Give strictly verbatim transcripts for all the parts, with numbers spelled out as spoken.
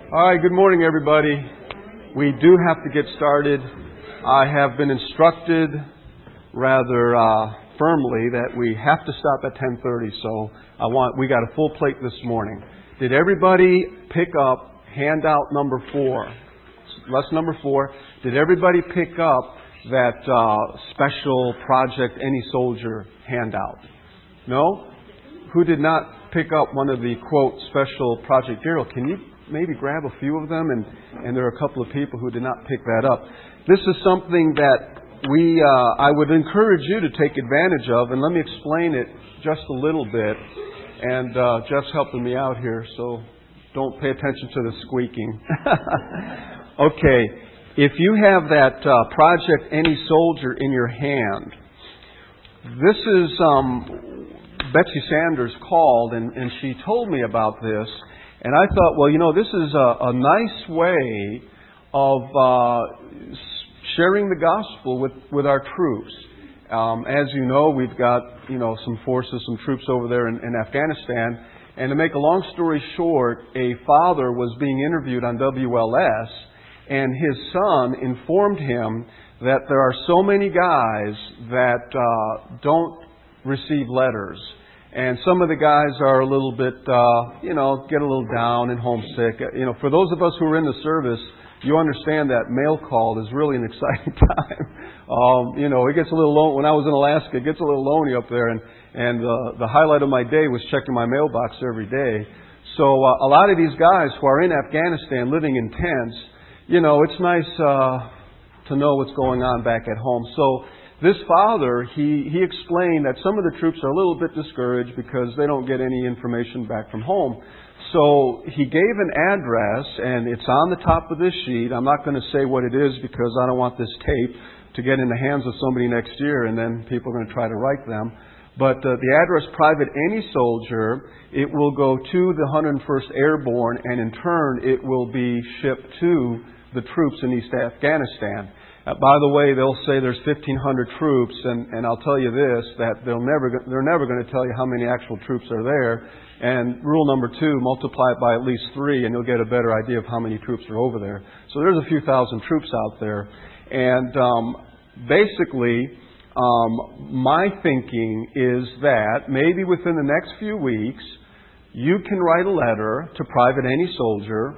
All right, good morning, everybody. We do have to get started. I have been instructed rather uh, firmly that we have to stop at ten thirty, so I want we got a full plate this morning. Did everybody pick up handout number four? Lesson number four. Did everybody pick up that uh, special Project Any Soldier handout? No? Who did not pick up one of the, quote, special Project Daryl? Can you maybe grab a few of them? And, and there are a couple of people who did not pick that up. This is something that we, uh, I would encourage you to take advantage of, and let me explain it just a little bit. And uh, Jeff's helping me out here, so don't pay attention to the squeaking. Okay, if you have that uh, Project Any Soldier in your hand, this is, um, Betsy Sanders called and, and she told me about this. And I thought, well, you know, this is a, a nice way of uh, sharing the gospel with, with our troops. Um, as you know, we've got, you know, some forces, some troops over there in, in Afghanistan. And to make a long story short, a father was being interviewed on W L S, and his son informed him that there are so many guys that uh, don't receive letters. And some of the guys are a little bit, uh, you know, get a little down and homesick. You know, for those of us who are in the service, you understand that mail call is really an exciting time. um, you know, it gets a little lonely. When I was in Alaska, it gets a little lonely up there. And, and uh, the highlight of my day was checking my mailbox every day. So uh, a lot of these guys who are in Afghanistan living in tents, you know, it's nice uh, to know what's going on back at home. So this father, he, he explained that some of the troops are a little bit discouraged because they don't get any information back from home. So he gave an address, and it's on the top of this sheet. I'm not going to say what it is because I don't want this tape to get in the hands of somebody next year, and then people are going to try to write them. But uh, the address, Private Any Soldier, it will go to the one hundred first Airborne, and in turn it will be shipped to the troops in East Afghanistan. Uh, by the way, they'll say there's fifteen hundred troops, and, and I'll tell you this, that they'll never, they're never going to tell you how many actual troops are there. And rule number two, multiply it by at least three, and you'll get a better idea of how many troops are over there. So there's a few thousand troops out there. And um, basically, um, my thinking is that maybe within the next few weeks, you can write a letter to Private Any Soldier.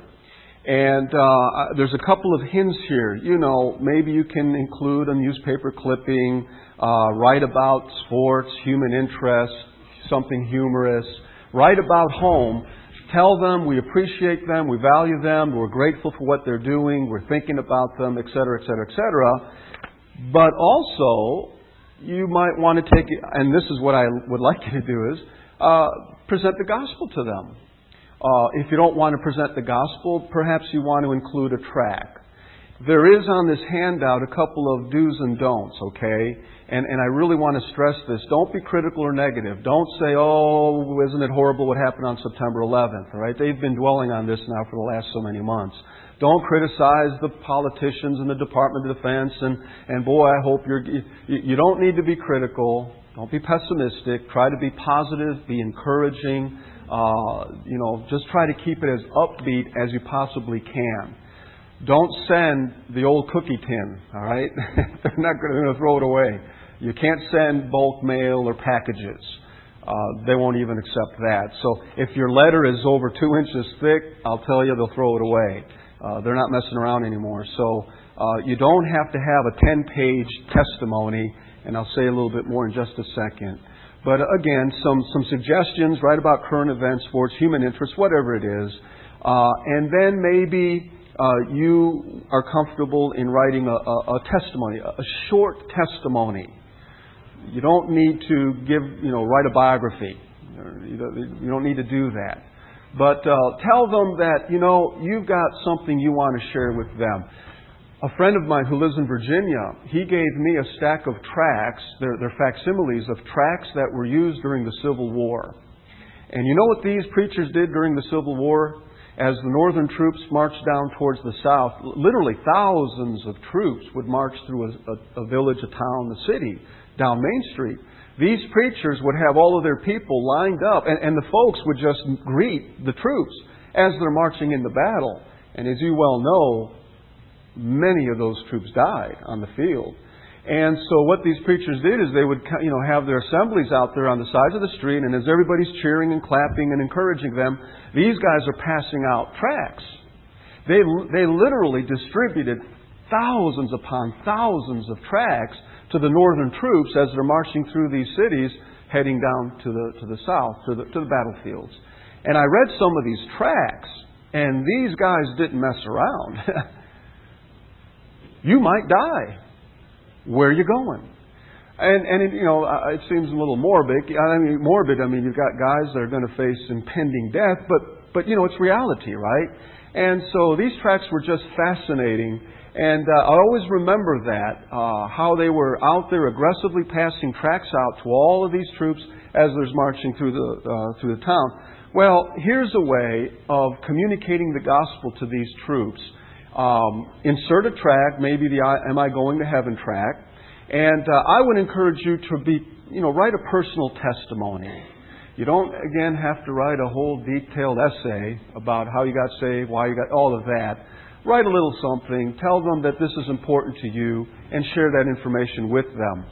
And uh, there's a couple of hints here. You know, maybe you can include a newspaper clipping, uh, write about sports, human interest, something humorous. Write about home. Tell them we appreciate them, we value them, we're grateful for what they're doing, we're thinking about them, et cetera, et cetera, et cetera. But also, you might want to take it, and this is what I would like you to do, is uh, present the gospel to them. Uh, if you don't want to present the gospel, perhaps you want to include a tract. There is on this handout a couple of do's and don'ts, okay? And, and I really want to stress this. Don't be critical or negative. Don't say, oh, isn't it horrible what happened on September eleventh, all right? They've been dwelling on this now for the last so many months. Don't criticize the politicians and the Department of Defense, and, and boy, I hope you're... You, you don't need to be critical. Don't be pessimistic. Try to be positive, be encouraging. Uh, you know, just try to keep it as upbeat as you possibly can. Don't send the old cookie tin, all right? They're not going to throw it away. You can't send bulk mail or packages. Uh, they won't even accept that. So if your letter is over two inches thick, I'll tell you they'll throw it away. Uh, they're not messing around anymore. So uh, you don't have to have a ten-page testimony, and I'll say a little bit more in just a second. But again, some, some suggestions, write about current events, sports, human interests, whatever it is. Uh, and then maybe... Uh, you are comfortable in writing a, a, a testimony, a short testimony. You don't need to give, you know, write a biography. You don't, you don't need to do that. But uh, tell them that, you know, you've got something you want to share with them. A friend of mine who lives in Virginia, he gave me a stack of tracts, they're, they're facsimiles of tracts that were used during the Civil War. And you know what these preachers did during the Civil War? As the northern troops marched down towards the south, literally thousands of troops would march through a, a, a village, a town, a city, down Main Street. These preachers would have all of their people lined up, and, and the folks would just greet the troops as they're marching into battle. And as you well know, many of those troops died on the field. And so what these preachers did is they would, you know, have their assemblies out there on the sides of the street, and as everybody's cheering and clapping and encouraging them, these guys are passing out tracts. They, they literally distributed thousands upon thousands of tracts to the northern troops as they're marching through these cities, heading down to the to the south, to the to the battlefields. And I read some of these tracts, and these guys didn't mess around. You might die. Where are you going? And and it, you know, it seems a little morbid. I mean, morbid. I mean, you've got guys that are going to face impending death, but but you know, it's reality, right? And so these tracts were just fascinating. And uh, I always remember that, uh, how they were out there aggressively passing tracts out to all of these troops as they're marching through the uh, through the town. Well, here's a way of communicating the gospel to these troops. Um, insert a tract, maybe the "Am I Going to Heaven" tract, and uh, I would encourage you to be, you know, write a personal testimony. You don't, again, have to write a whole detailed essay about how you got saved, why you got all of that. Write a little something, tell them that this is important to you, and share that information with them.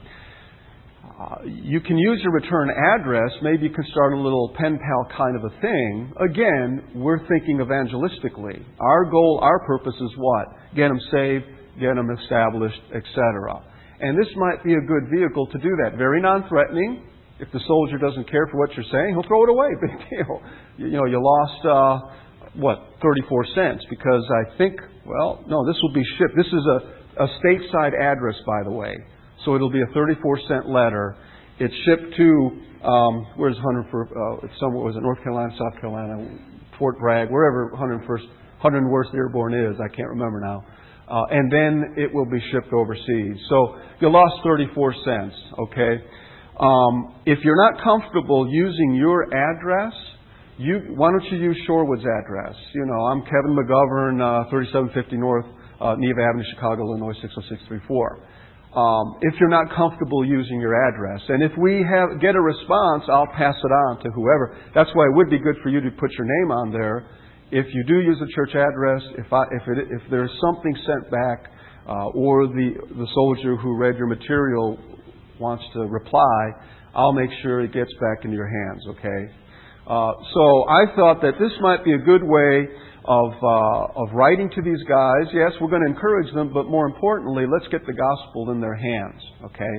Uh, you can use your return address. Maybe you can start a little pen pal kind of a thing. Again, we're thinking evangelistically. Our goal, our purpose is what? Get them saved, get them established, et cetera. And this might be a good vehicle to do that. Very non-threatening. If the soldier doesn't care for what you're saying, he'll throw it away. Big deal. You, you know, you lost... Uh, what, thirty-four cents, because I think, well, no, this will be shipped. This is a, a stateside address, by the way. So it'll be a thirty-four cent letter. It's shipped to, um, where's one hundred first, uh, it's somewhere, was it North Carolina, South Carolina, Fort Bragg, wherever one hundred first, one hundred first Airborne is, I can't remember now. Uh, and then it will be shipped overseas. So you lost thirty-four cents, okay? Um, if you're not comfortable using your address, You, why don't you use Shorewood's address? You know, I'm Kevin McGovern, uh, thirty-seven fifty North uh, Neva Avenue, Chicago, Illinois, six oh six three four. Um, if you're not comfortable using your address, and if we have get a response, I'll pass it on to whoever. That's why it would be good for you to put your name on there. If you do use a church address, if I, if it, if there's something sent back, uh, or the the soldier who read your material wants to reply, I'll make sure it gets back into your hands. Okay. Uh, so I thought that this might be a good way of uh, of writing to these guys. Yes, we're going to encourage them, but more importantly, let's get the gospel in their hands. Okay.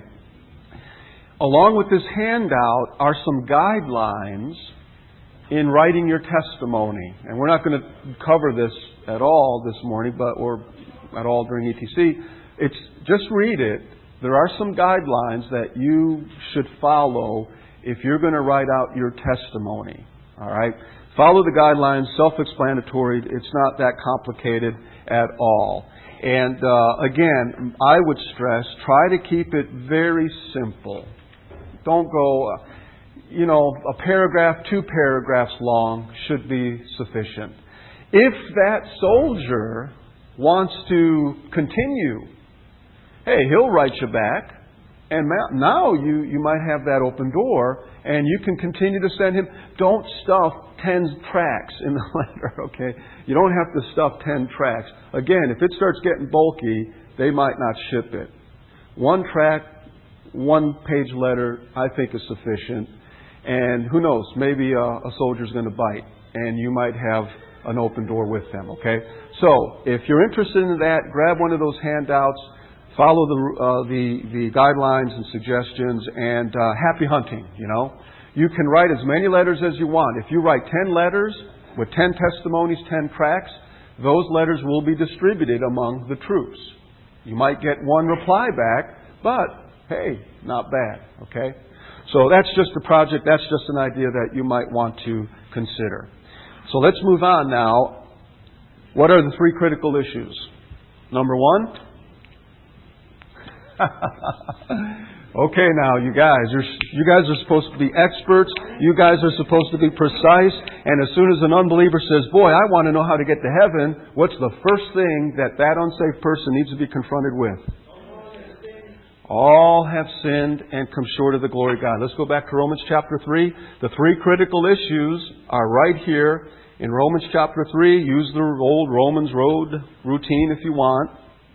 Along with this handout are some guidelines in writing your testimony, and we're not going to cover this at all this morning, but or at all during E T C. It's just read it. There are some guidelines that you should follow if you're going to write out your testimony. All right? Follow the guidelines, self-explanatory. It's not that complicated at all. And uh, again, I would stress, try to keep it very simple. Don't go, uh, you know, a paragraph, two paragraphs long should be sufficient. If that soldier wants to continue, hey, he'll write you back. And now you, you might have that open door, and you can continue to send him. Don't stuff ten tracts in the letter, okay? You don't have to stuff ten tracts. Again, if it starts getting bulky, they might not ship it. One tract, one page letter, I think is sufficient. And who knows, maybe a, a soldier's going to bite, and you might have an open door with them, okay? So, if you're interested in that, grab one of those handouts. Follow the, uh, the the guidelines and suggestions, and uh, happy hunting, you know. You can write as many letters as you want. If you write ten letters with ten testimonies, ten tracts, those letters will be distributed among the troops. You might get one reply back, but, hey, not bad, okay? So that's just a project, that's just an idea that you might want to consider. So let's move on now. What are the three critical issues? Number one... Okay, now you guys, you're, you guys are supposed to be experts. You guys are supposed to be precise. And as soon as an unbeliever says, "Boy, I want to know how to get to heaven," what's the first thing that that unsaved person needs to be confronted with? All have sinned and come short of the glory of God. Let's go back to Romans chapter three. The three critical issues are right here In Romans chapter three, use the old Romans road routine if you want.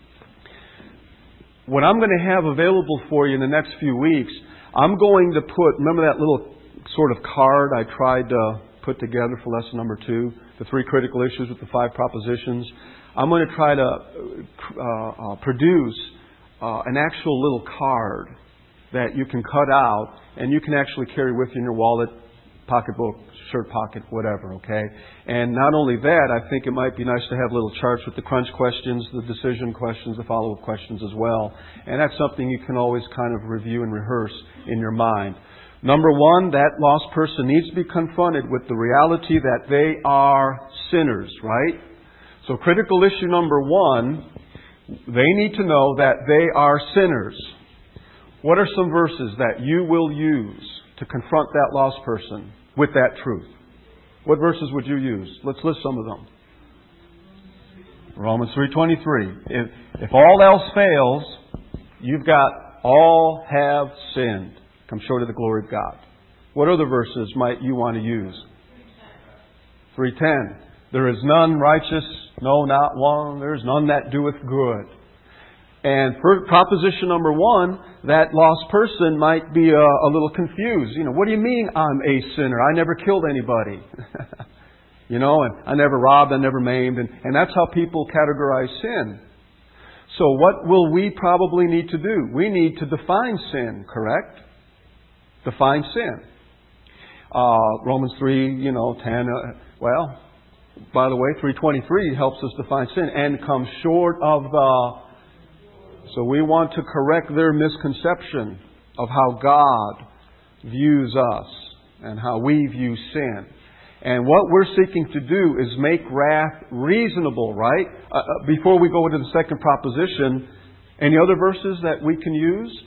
What I'm going to have available for you in the next few weeks, I'm going to put, remember that little sort of card I tried to put together for lesson number two, the three critical issues with the five propositions? I'm going to try to uh, uh, produce uh, an actual little card that you can cut out and you can actually carry with you in your wallet, pocketbook, shirt pocket, whatever, okay? And not only that, I think it might be nice to have little charts with the crunch questions, the decision questions, the follow-up questions as well. And that's something you can always kind of review and rehearse in your mind. Number one, that lost person needs to be confronted with the reality that they are sinners, right? So critical issue number one, they need to know that they are sinners. What are some verses that you will use to confront that lost person with that truth? What verses would you use? Let's list some of them. Romans three twenty-three. If, if all else fails, you've got all have sinned, come short of the glory of God. What other verses might you want to use? three ten. There is none righteous, no, not one. There is none that doeth good. And for proposition number one, that lost person might be a, a little confused. You know, what do you mean I'm a sinner? I never killed anybody. you know, and I never robbed, I never maimed. And, and that's how people categorize sin. So what will we probably need to do? We need to define sin, correct? Define sin. Uh, Romans three, you know, ten, uh, well, by the way, three twenty-three helps us define sin. And come short of the... So we want to correct their misconception of how God views us and how we view sin. And what we're seeking to do is make wrath reasonable, right? Uh, before we go into the second proposition, any other verses that we can use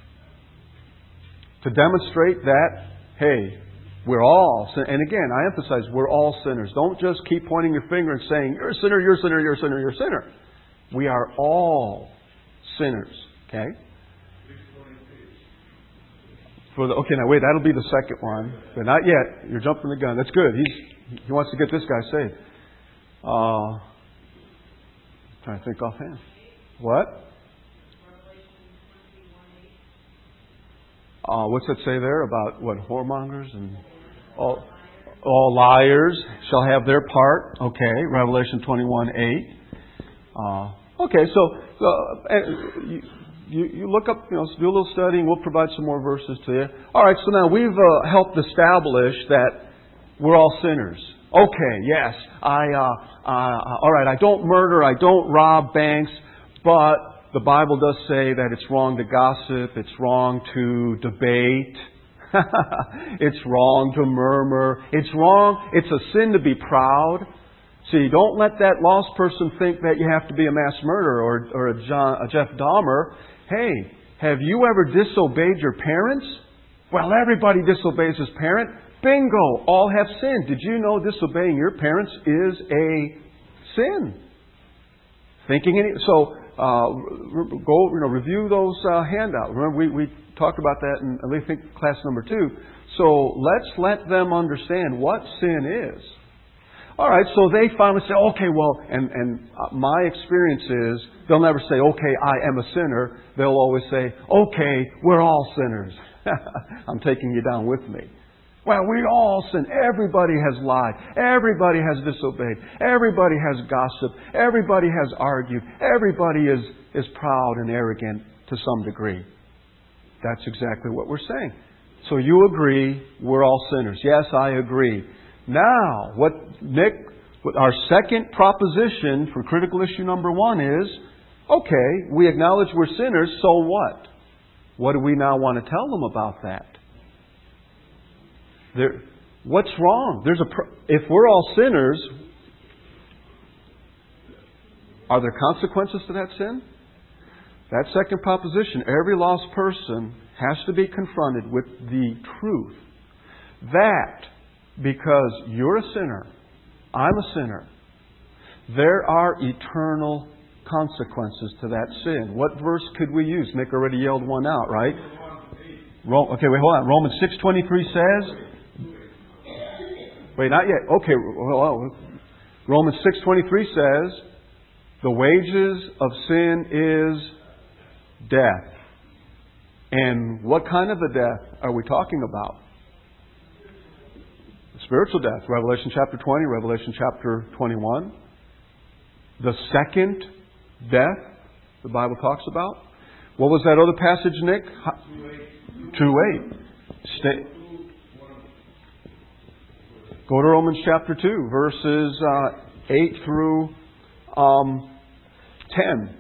to demonstrate that, hey, we're all, and again, I emphasize, we're all sinners. Don't just keep pointing your finger and saying, you're a sinner, you're a sinner, you're a sinner, you're a sinner. We are all sinners. Okay? For the, okay, now wait, that'll be the second one. But not yet. You're jumping the gun. That's good. He's, he wants to get this guy saved. Uh, trying to think offhand. What? Uh, what's that say there about what? Whoremongers and all, all liars shall have their part. Okay, Revelation twenty-one eight. Uh, okay, so uh, you, you, you look up, you know, do a little study, and we'll provide some more verses to you. All right, so now we've uh, helped establish that we're all sinners. Okay, yes, I. Uh, uh, all right, I don't murder, I don't rob banks, but the Bible does say that it's wrong to gossip, it's wrong to debate, it's wrong to murmur, it's wrong, it's a sin to be proud. See, don't let that lost person think that you have to be a mass murderer or, or a, John, a Jeff Dahmer. Hey, have you ever disobeyed your parents? Well, everybody disobeys his parent. Bingo! All have sinned. Did you know disobeying your parents is a sin? Thinking any so uh, go you know review those uh, handouts. Remember we, we talked about that in I think class number two. So let's let them understand what sin is. All right, so they finally say, okay, well, and and my experience is they'll never say, okay, I am a sinner. They'll always say, okay, we're all sinners. I'm taking you down with me. Well, we all sin. Everybody has lied. Everybody has disobeyed. Everybody has gossiped. Everybody has argued. Everybody is, is proud and arrogant to some degree. That's exactly what we're saying. So you agree we're all sinners. Yes, I agree. Now, what Nick, what our second proposition for critical issue number one is, okay, we acknowledge we're sinners, so what? What do we now want to tell them about that? There, what's wrong? There's a pro- if we're all sinners, are there consequences to that sin? That second proposition, every lost person has to be confronted with the truth that because you're a sinner, I'm a sinner, there are eternal consequences to that sin. What verse could we use? Nick already yelled one out, right? Okay, wait, hold on. Romans six twenty-three says, Wait, not yet. Okay, well, Romans six twenty-three says, the wages of sin is death. And what kind of a death are we talking about? Spiritual death. Revelation chapter twenty, Revelation chapter twenty-one. The second death the Bible talks about. What was that other passage, Nick? two eight. Stay. Go to Romans chapter two, verses uh, eight through um, ten.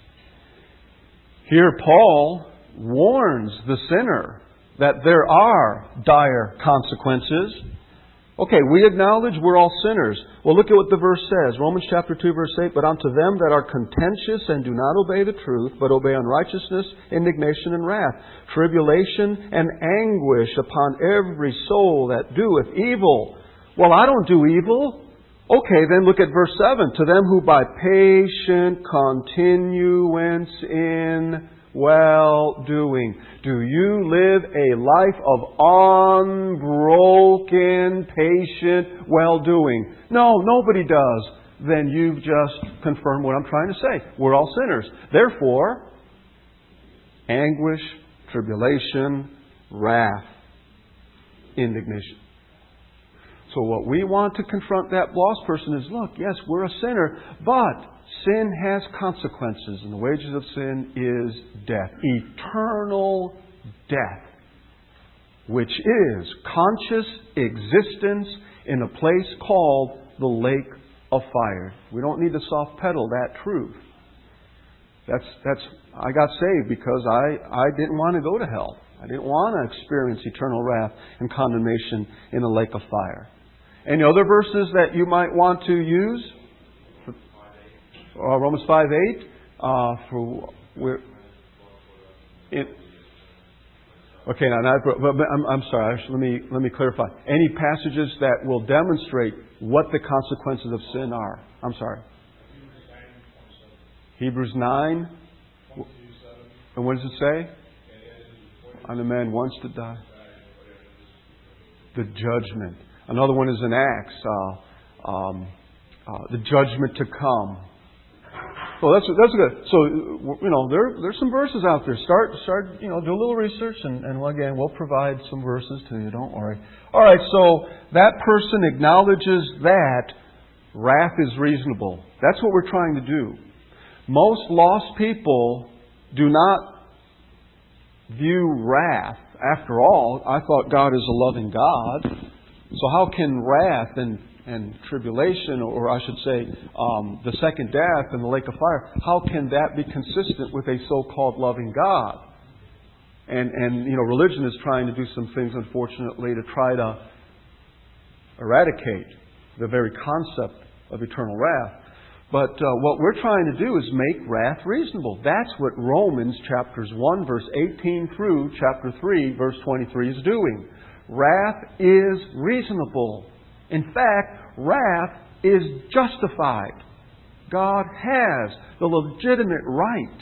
Here Paul warns the sinner that there are dire consequences. Okay, we acknowledge we're all sinners. Well, look at what the verse says. Romans chapter two, verse eight. But unto them that are contentious and do not obey the truth, but obey unrighteousness, indignation, and wrath, tribulation and anguish upon every soul that doeth evil. Well, I don't do evil. Okay, then look at verse seven. To them who by patient continuance in well-doing. Do you live a life of unbroken, patient well-doing? No, nobody does. Then you've just confirmed what I'm trying to say. We're all sinners. Therefore, anguish, tribulation, wrath, indignation. So what we want to confront that lost person is, look, yes, we're a sinner, but sin has consequences, and the wages of sin is death. Eternal death, which is conscious existence in a place called the lake of fire. We don't need to soft pedal that truth. That's that's I got saved because I, I didn't want to go to hell. I didn't want to experience eternal wrath and condemnation in a lake of fire. Any other verses that you might want to use? Uh, Romans five eight. Uh, for where? It, okay, now, now I'm, I'm sorry. Let me let me clarify. Any passages that will demonstrate what the consequences of sin are? I'm sorry. Hebrews nine. And what does it say? And a man wants to die. The judgment. Another one is in Acts. Uh, um, uh, the judgment to come. So that's that's good. So you know there there's some verses out there. Start start you know do a little research and, and again we'll provide some verses to you. Don't worry. All right. So that person acknowledges that wrath is reasonable. That's what we're trying to do. Most lost people do not view wrath. After all, I thought God is a loving God. So how can wrath and, and tribulation, or I should say um, the second death and the lake of fire, how can that be consistent with a so-called loving God? And, and you know, religion is trying to do some things, unfortunately, to try to eradicate the very concept of eternal wrath. But uh, what we're trying to do is make wrath reasonable. That's what Romans chapters one, verse eighteen through chapter three, verse twenty-three is doing. Wrath is reasonable. In fact, wrath is justified. God has the legitimate right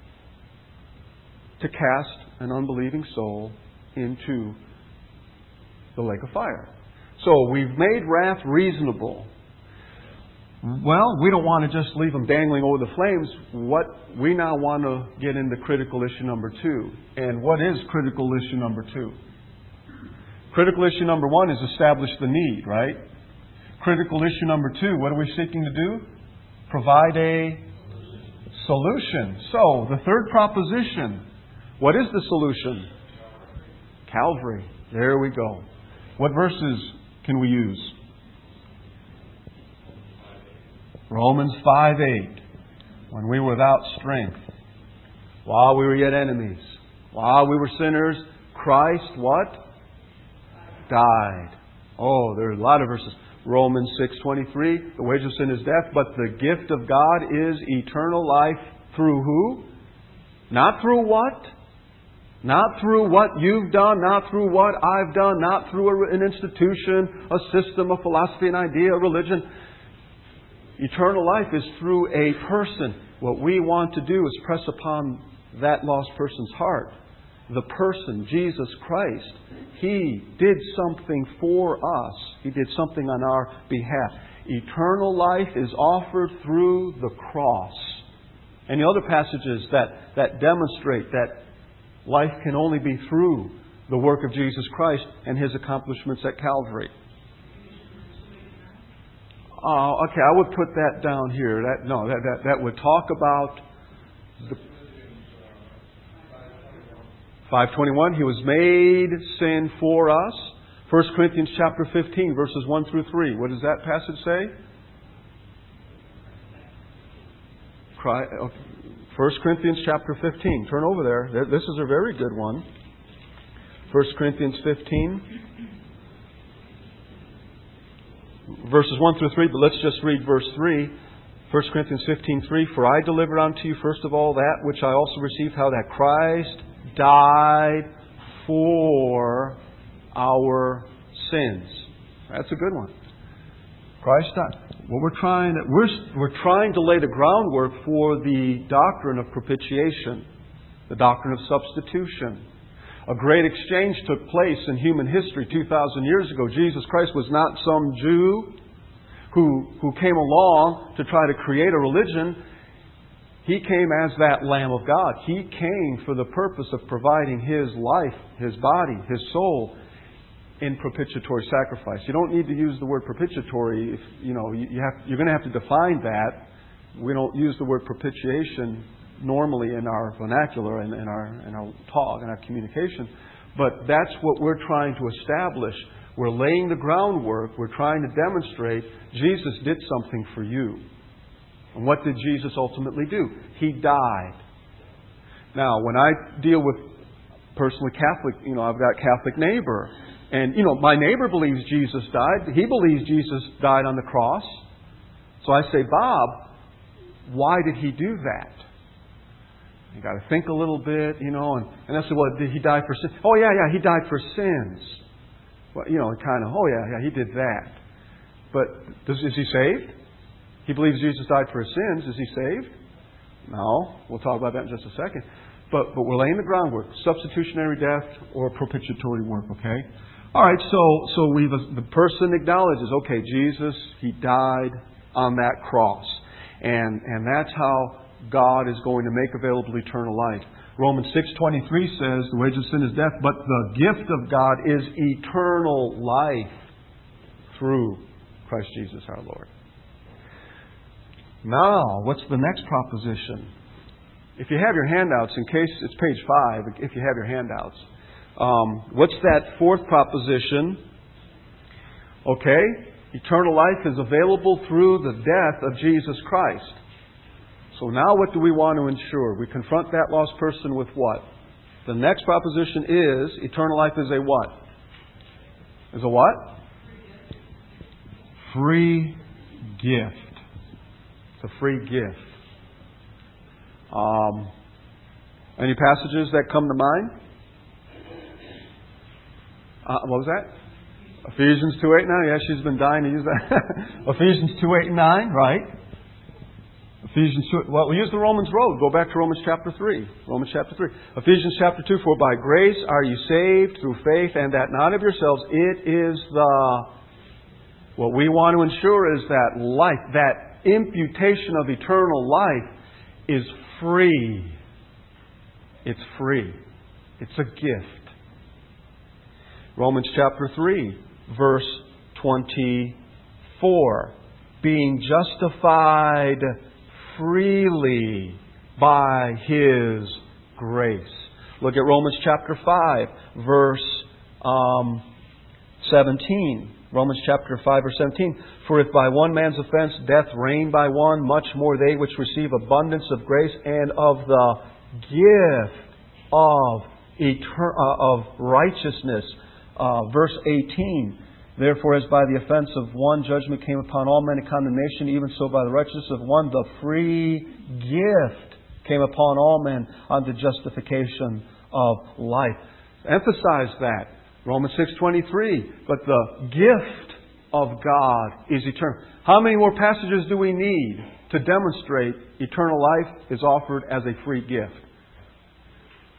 to cast an unbelieving soul into the lake of fire. So we've made wrath reasonable. Well, we don't want to just leave them dangling over the flames. What we now want to get into critical issue number two. And what is critical issue number two? Critical issue number one is establish the need, right? Critical issue number two, what are we seeking to do? Provide a solution. So, the third proposition, what is the solution? Calvary. There we go. What verses can we use? Romans five eight. When we were without strength, while we were yet enemies, while we were sinners, Christ, what? Died. Oh, there are a lot of verses. Romans six twenty-three. The wages of sin is death, but the gift of God is eternal life through who? Not through what? Not through what you've done, not through what I've done, not through an institution, a system, a philosophy, an idea, a religion. Eternal life is through a person. What we want to do is press upon that lost person's heart the person, Jesus Christ. He did something for us. He did something on our behalf. Eternal life is offered through the cross. And the other passages that, that demonstrate that life can only be through the work of Jesus Christ and His accomplishments at Calvary. Uh, okay, I would put that down here. That no, that that, that would talk about the five twenty-one. He was made sin for us. First Corinthians chapter fifteen, verses one through three. What does that passage say? First Corinthians chapter fifteen. Turn over there. This is a very good one. First Corinthians fifteen. Verses one through three, but let's just read verse three. First Corinthians fifteen three. For I delivered unto you first of all that which I also received, how that Christ died for our sins. That's a good one. Christ died. Well, we're trying, we're, we're trying to lay the groundwork for the doctrine of propitiation, the doctrine of substitution. A great exchange took place in human history two thousand years ago. Jesus Christ was not some Jew who, who came along to try to create a religion. He came as that Lamb of God. He came for the purpose of providing His life, His body, His soul in propitiatory sacrifice. You don't need to use the word propitiatory. If, you know, you have, you're going to have to define that. We don't use the word propitiation normally in our vernacular and in our in our talk and our communication, but that's what we're trying to establish. We're laying the groundwork. We're trying to demonstrate Jesus did something for you. And what did Jesus ultimately do? He died. Now, when I deal with personally Catholic, you know, I've got a Catholic neighbor, and you know, my neighbor believes Jesus died. He believes Jesus died on the cross. So I say, Bob, why did He do that? You got to think a little bit, you know, and, and I said, well, did He die for sins? Oh, yeah, yeah, He died for sins. Well, you know, kind of, oh, yeah, yeah, He did that. But does, is He saved? He believes Jesus died for His sins. Is He saved? No. We'll talk about that in just a second. But, but we're laying the groundwork. Substitutionary death or propitiatory work, okay? All right, so, so we've, the person acknowledges, okay, Jesus, He died on that cross. And, and that's how God is going to make available eternal life. Romans six twenty-three says, the wages of sin is death, but the gift of God is eternal life through Christ Jesus our Lord. Now, what's the next proposition? If you have your handouts, in case it's page five, if you have your handouts, um, what's that fourth proposition? Okay, eternal life is available through the death of Jesus Christ. So now what do we want to ensure? We confront that lost person with what? The next proposition is, eternal life is a what? Is a what? Free gift. It's a free gift. Um, any passages that come to mind? Uh, what was that? Ephesians two eight nine. Yeah, she's been dying to use that. Ephesians two eight and nine, right? Ephesians two, well, we use the Romans road. Go back to Romans chapter three. Romans chapter three. Ephesians chapter two, for by grace are you saved through faith, and that not of yourselves. It is the, what we want to ensure is that life, that imputation of eternal life is free. It's free. It's a gift. Romans chapter three, verse twenty-four. Being justified freely by His grace. Look at Romans chapter five, verse um, seventeen. Romans chapter five, verse seventeen. For if by one man's offense death reigned by one, much more they which receive abundance of grace and of the gift of etern- uh, of righteousness. Uh, verse eighteen. Therefore, as by the offense of one judgment came upon all men a condemnation, even so by the righteousness of one the free gift came upon all men unto justification of life. Emphasize that. Romans six twenty-three. But the gift of God is eternal. How many more passages do we need to demonstrate eternal life is offered as a free gift?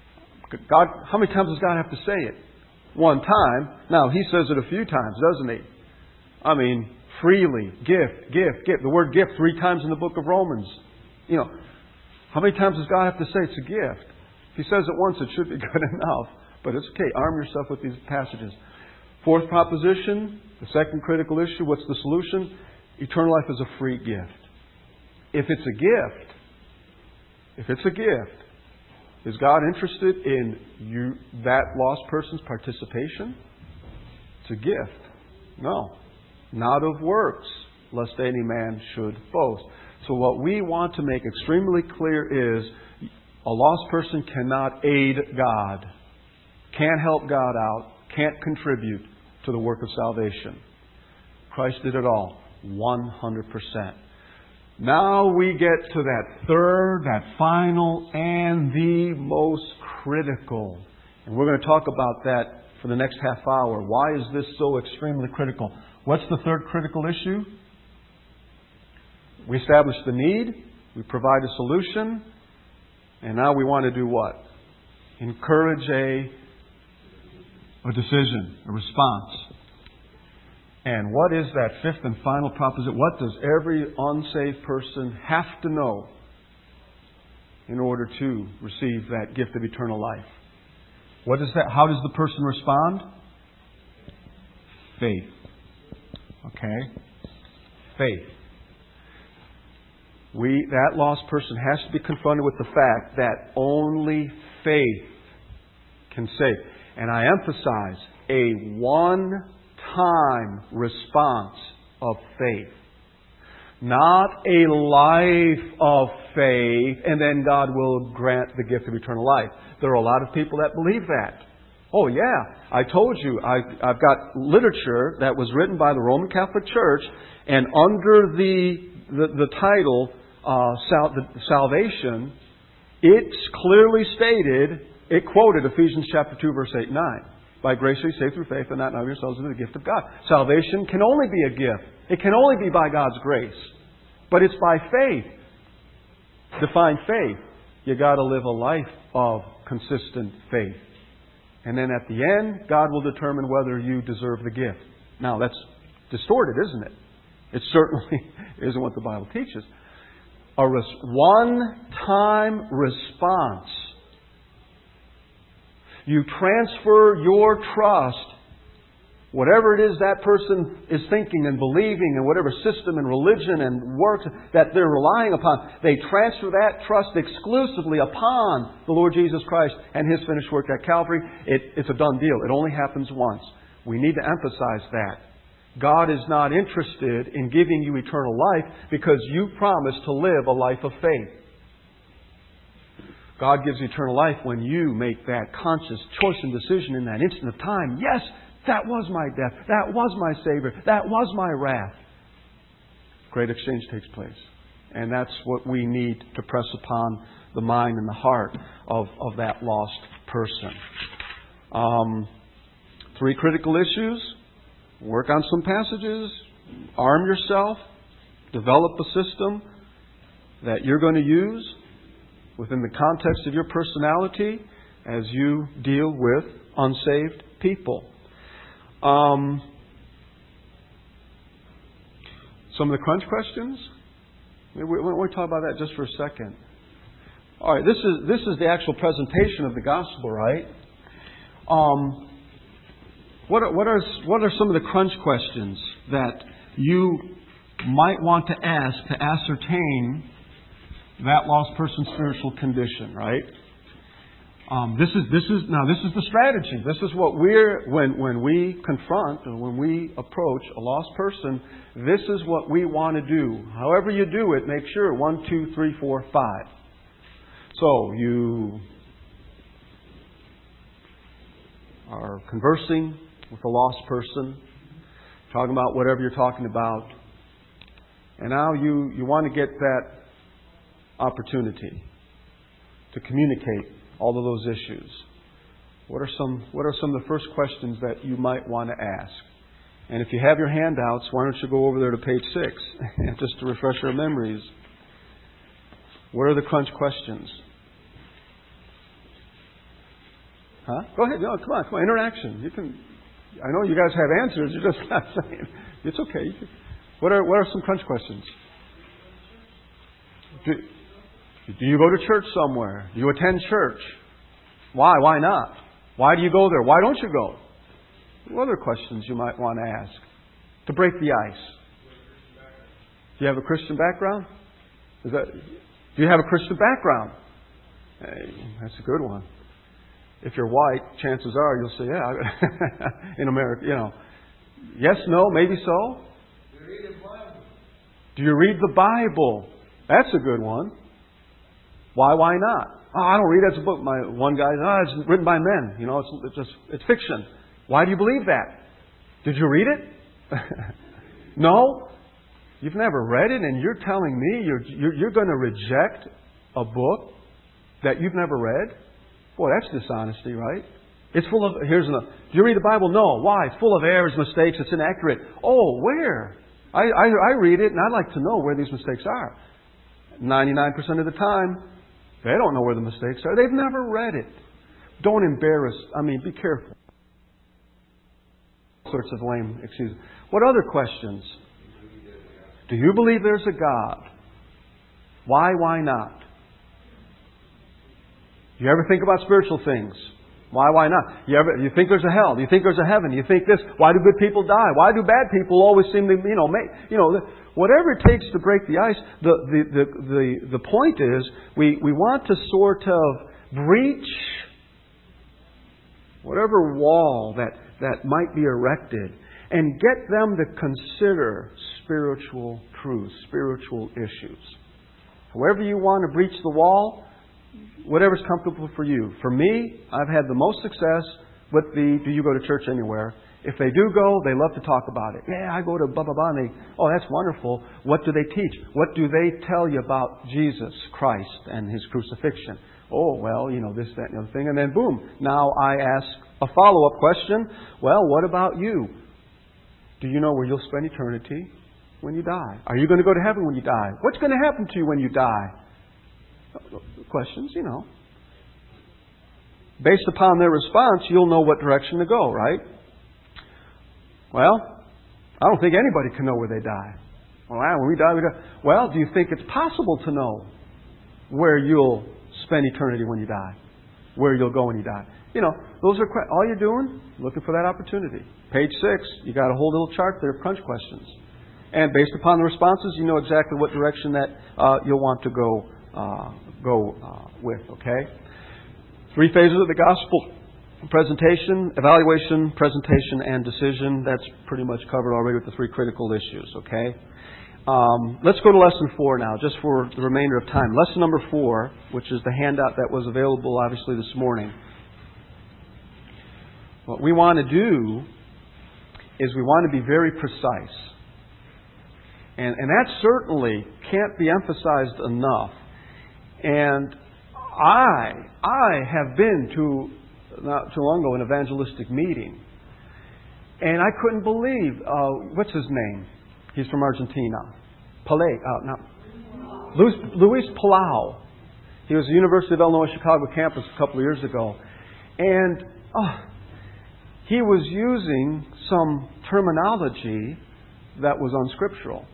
God, how many times does God have to say it? One time. Now, He says it a few times, doesn't He? I mean, freely, gift, gift, gift. The word gift three times in the book of Romans. You know, how many times does God have to say it's a gift? If He says it once, it should be good enough. But it's okay. Arm yourself with these passages. Fourth proposition, the second critical issue, what's the solution? Eternal life is a free gift. If it's a gift, if it's a gift, is God interested in you, that lost person's participation? It's a gift. No. Not of works, lest any man should boast. So what we want to make extremely clear is a lost person cannot aid God, can't help God out, can't contribute to the work of salvation. Christ did it all, one hundred percent. Now we get to that third, that final, and the most critical. And we're going to talk about that for the next half hour. Why is this so extremely critical? What's the third critical issue? We establish the need. We provide a solution. And now we want to do what? Encourage a, a decision, a response. And what is that fifth and final proposition? What does every unsaved person have to know in order to receive that gift of eternal life? What is that? How does the person respond? Faith. Okay? Faith. We, that lost person has to be confronted with the fact that only faith can save. And I emphasize, a one-time response of faith. Not a life of faith, and then God will grant the gift of eternal life. There are a lot of people that believe that. Oh yeah, I told you, I, I've got literature that was written by the Roman Catholic Church, and under the the, the title uh, sal- the salvation, it's clearly stated, it quoted Ephesians chapter two, verse eight and nine. By grace are you saved through faith, and not of yourselves, it is the gift of God. Salvation can only be a gift. It can only be by God's grace. But it's by faith. Define faith. You got to live a life of consistent faith. And then at the end, God will determine whether you deserve the gift. Now, that's distorted, isn't it? It certainly isn't what the Bible teaches. A res- one-time response. You transfer your trust, whatever it is that person is thinking and believing, and whatever system and religion and work that they're relying upon, they transfer that trust exclusively upon the Lord Jesus Christ and His finished work at Calvary. It, it's a done deal. It only happens once. We need to emphasize that. God is not interested in giving you eternal life because you promised to live a life of faith. God gives eternal life when you make that conscious choice and decision in that instant of time. Yes, that was my death. That was my Savior. That was my wrath. Great exchange takes place. And that's what we need to press upon the mind and the heart of, of that lost person. Um, three critical issues. Work on some passages. Arm yourself. Develop a system that you're going to use within the context of your personality as you deal with unsaved people. Um, some of the crunch questions. We, we, we talk about that just for a second. All right, this is this is the actual presentation of the gospel, right? Um, what are, what are what are some of the crunch questions that you might want to ask to ascertain that lost person's spiritual condition, right? Um, this is this is now this is the strategy. This is what we're when when we confront or when we approach a lost person. This is what we want to do. However you do it, make sure one, two, three, four, five. So you are conversing with a lost person, talking about whatever you're talking about, and now you you want to get that opportunity to communicate all of those issues. What are some what are some of the first questions that you might want to ask? And if you have your handouts, why don't you go over there to page six, just to refresh our memories. What are the crunch questions? Huh? Go ahead. No, come on, come on. Interaction. You can. I know you guys have answers. You're just not saying. It's okay. Can, what are what are some crunch questions? Do, do you go to church somewhere? Do you attend church? Why? Why not? Why do you go there? Why don't you go? What other questions you might want to ask to break the ice? Do you have a Christian background? Is that? Do you have a Christian background? Hey, that's a good one. If you're white, chances are you'll say, yeah, in America, you know. Yes, no, maybe so. Do you read the Bible? Do you read the Bible? That's a good one. Why, why not? Oh, I don't read it as a book. My one guy, oh, it's written by men. You know, it's, it's just, it's fiction. Why do you believe that? Did you read it? No? You've never read it, and you're telling me you're, you're, you're going to reject a book that you've never read? Boy, that's dishonesty, right? It's full of, here's another. Do you read the Bible? No. Why? It's full of errors, mistakes. It's inaccurate. Oh, where? I, I, I read it, and I'd like to know where these mistakes are. ninety-nine percent of the time, they don't know where the mistakes are. They've never read it. Don't embarrass. I mean, be careful. All sorts of lame excuses. What other questions? Do you believe there's a God? Why, why not? Do you ever think about spiritual things? Why, why not? You ever, you think there's a hell? Do you think there's a heaven? Do you think this? Why do good people die? Why do bad people always seem to, you know, make, you know, whatever it takes to break the ice, the, the, the, the, the point is we, we want to sort of breach whatever wall that, that might be erected and get them to consider spiritual truths, spiritual issues. However you want to breach the wall, whatever's comfortable for you. For me, I've had the most success with the, do you go to church anywhere? If they do go, they love to talk about it. Yeah, I go to blah, blah, blah. And they, oh, that's wonderful. What do they teach? What do they tell you about Jesus Christ and His crucifixion? Oh, well, you know, this, that, and the other thing. And then boom, now I ask a follow-up question. Well, what about you? Do you know where you'll spend eternity when you die? Are you going to go to heaven when you die? What's going to happen to you when you die? Questions, you know. Based upon their response, you'll know what direction to go, right? Well, I don't think anybody can know where they die. Well, when we die, we die. Well, do you think it's possible to know where you'll spend eternity when you die? Where you'll go when you die? You know, those are all you're doing, looking for that opportunity. Page six, you got a whole little chart there of crunch questions. And based upon the responses, you know exactly what direction that uh, you'll want to go uh, go uh, with, okay? Three phases of the gospel: presentation, evaluation, presentation, and decision. That's pretty much covered already with the three critical issues, okay? Um, let's go to lesson four now, just for the remainder of time. Lesson number four, which is the handout that was available, obviously, this morning. What we want to do is we want to be very precise. And, and that certainly can't be emphasized enough. And I, I have been to, not too long ago, an evangelistic meeting. And I couldn't believe, uh, what's his name? He's from Argentina. Palais, uh, not, Luis, Luis Palau. He was at the University of Illinois Chicago campus a couple of years ago. And oh, he was using some terminology that was unscriptural.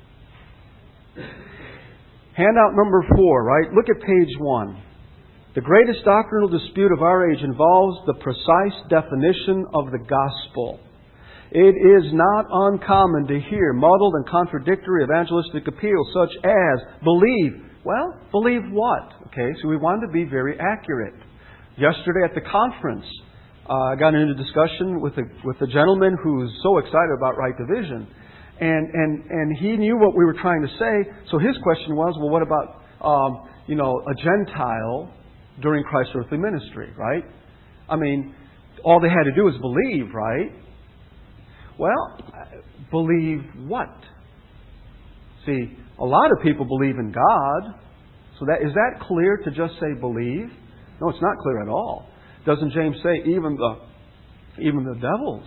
Handout number four, right? Look at page one. The greatest doctrinal dispute of our age involves the precise definition of the gospel. It is not uncommon to hear muddled and contradictory evangelistic appeals such as, believe. Well, believe what? Okay, so we want to be very accurate. Yesterday at the conference, uh, I got into discussion with a, with a gentleman who's so excited about right division. And, and, and he knew what we were trying to say. So his question was, well, what about, um, you know, a Gentile during Christ's earthly ministry, right? I mean, all they had to do was believe, right? Well, believe what? See, a lot of people believe in God. So that is that clear to just say believe? No, it's not clear at all. Doesn't James say even the even the devils,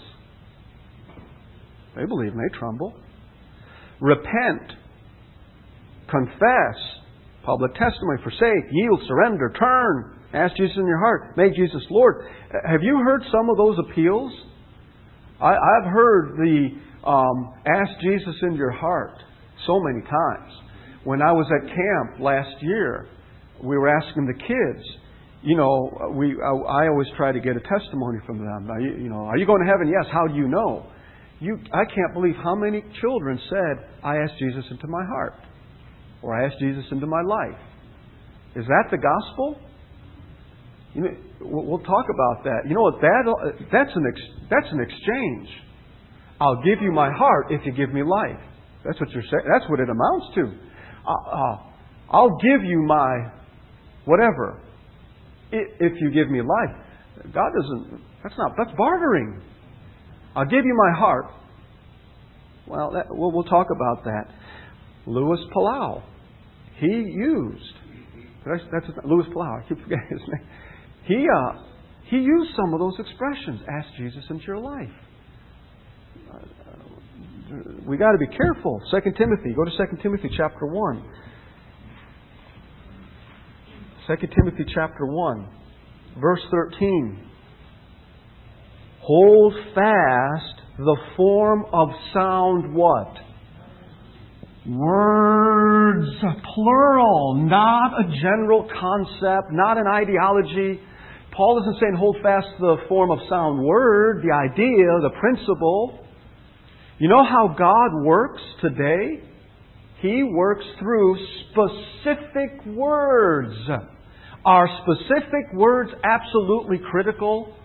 they believe and they tremble? Repent, confess, public testimony, forsake, yield, surrender, turn, ask Jesus in your heart, make Jesus Lord. Have you heard some of those appeals? I, I've heard the um, ask Jesus into your heart so many times. When I was at camp last year, we were asking the kids, you know, we I, I always try to get a testimony from them. Are you, you know, are you going to heaven? Yes. How do you know? You, I can't believe how many children said, I asked Jesus into my heart. Or I asked Jesus into my life. Is that the gospel? You know, we'll talk about that. You know what? That, that's, an ex, that's an exchange. I'll give you my heart if you give me life. That's what you're saying. That's what it amounts to. Uh, uh, I'll give you my whatever if you give me life. God doesn't. That's not. That's bartering. I'll give you my heart. Well, that, we'll, we'll talk about that. Louis Palau, he used. That's, that's his, Louis Palau. I keep forgetting his name. He uh, he used some of those expressions. Ask Jesus into your life. Uh, we got to be careful. Second Timothy. Go to Second Timothy chapter one. Second Timothy chapter one, verse thirteen. Hold fast the form of sound what? Words, plural, not a general concept, not an ideology. Paul isn't saying hold fast the form of sound word, the idea, the principle. You know how God works today? He works through specific words. Are specific words absolutely critical?